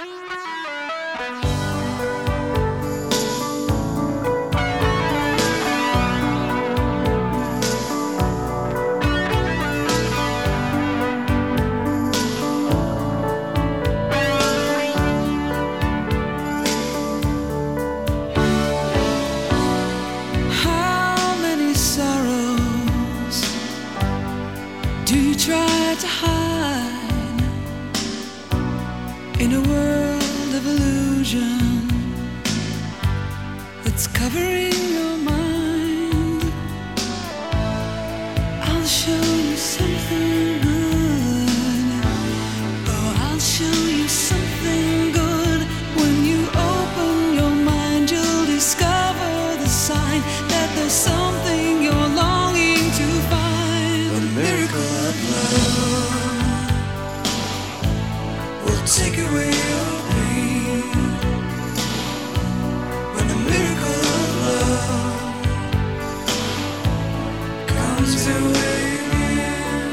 Do you try to hide in a world of illusion that's covering your mind? I'll show you something good. Oh, I'll show you something good. When you open your mind, you'll discover the sign that there's something you're longing to find. A miracle of love will take away your pain. When the miracle of love comes your way again.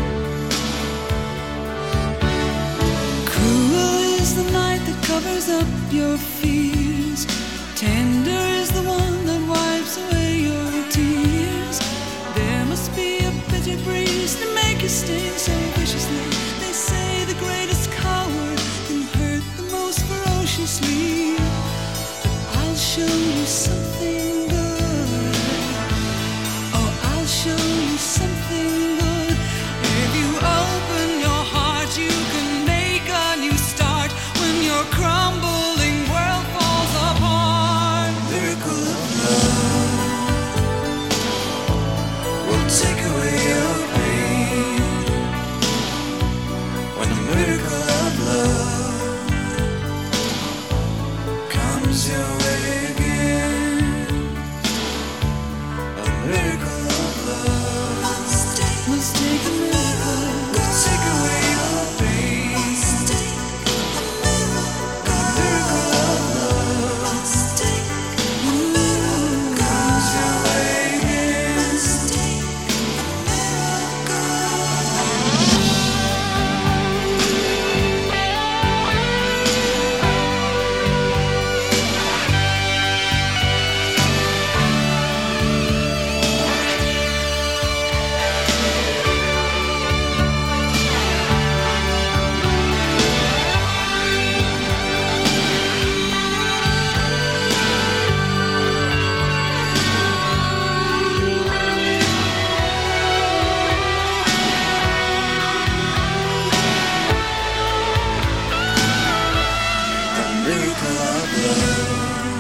Cruel is the night that covers up your fears. Tender is the one that wipes away your tears. There must be a bitter breeze to make you sting so viciously. They say the greatest coward can hurt the most ferociously. But I'll show you something good. Oh, I'll show you something good. If you open your heart, you can make a new start when your crumbling world falls apart. Miracle of love will take away your pain. When the miracle of love comes your way again. A miracle of love Must take a miracle. will take away your pain. A miracle of love comes your way again. The miracle of love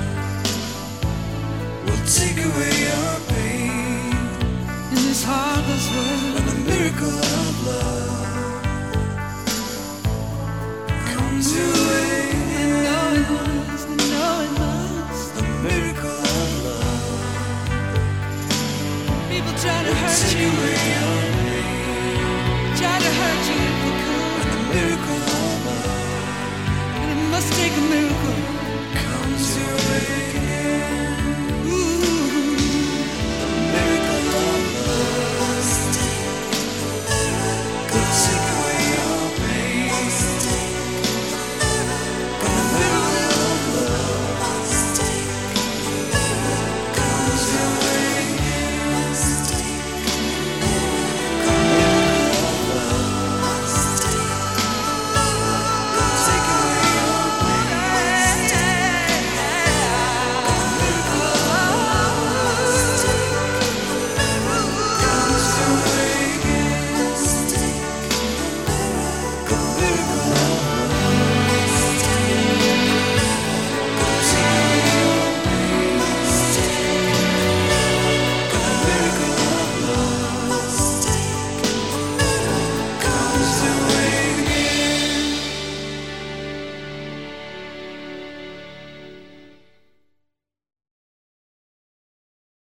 will take away your pain. In this heartless world, When the miracle of love comes your way, you know it must, you know it must. the miracle of love People try to hurt take you, away your pain. try to hurt you if they could. When the miracle